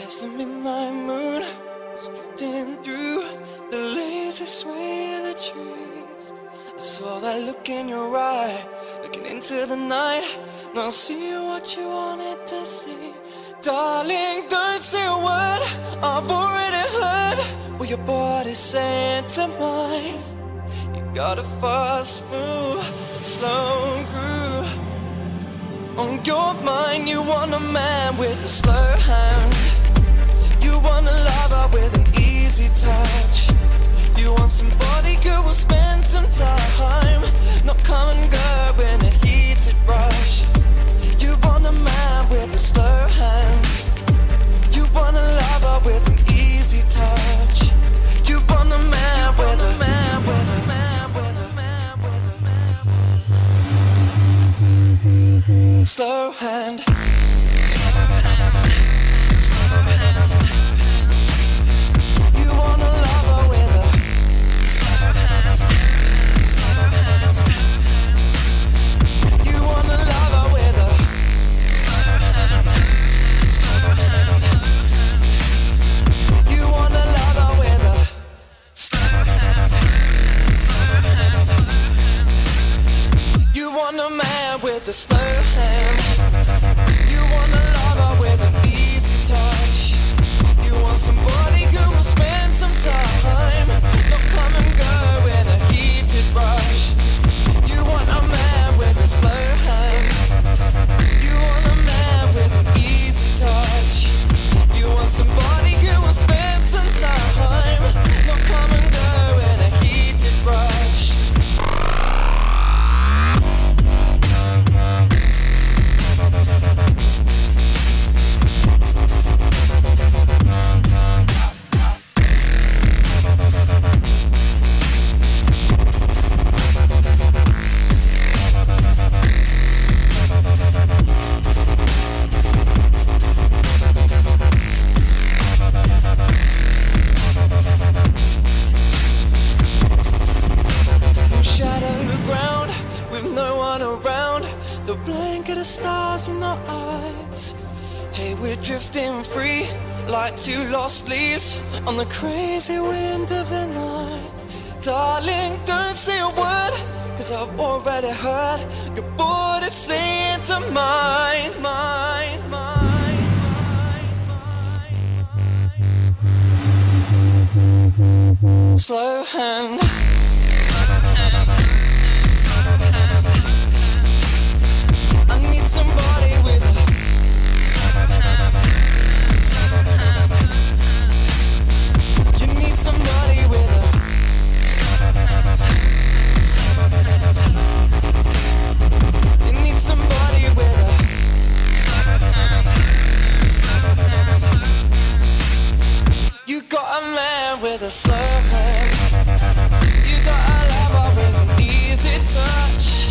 As the midnight moon was drifting through the lazy sway of the trees, I saw that look in your eye, looking into the night. Now see what you wanted to see. Darling, don't say a word, I've already heard what your body's saying to mine. You got a fast move, a slow groove. On your mind, you want a man with a slow hand. You want a lover with an easy touch. You want somebody who will spend some time, not come and go in a heated rush. You want a man with a slow hand. You want a lover with an easy touch. You want a man with a man with a man with a man with a man. Slow hand. Slow hand. Slow hand. You want a lover with a slow hand. Slow hand. You want a lover with a slow hand. Slow hand. You want a lover with a slow hand. Slow hand. You want a man with a slow hand. You want a lover with an easy touch. You want somebody who will spend some time, not come and go in a heated rush. You want a man with a slow hand. You want a man with an easy touch. You want somebody who will spend some time, not come and go in a heated rush. Stars in our eyes. Hey, we're drifting free like two lost leaves on the crazy wind of the night. Darling, don't say a word, cause I've already heard your body saying to mine, mine, mine, mine, mine. Slow hand. Slow hand. Slow hand. I need somebody with a slow hand. Slow hand. You need somebody with a slow hand. Slow hand. You need somebody with a slow hand. Slow hand. You got a man with a slow hand. You got a lover with an easy touch.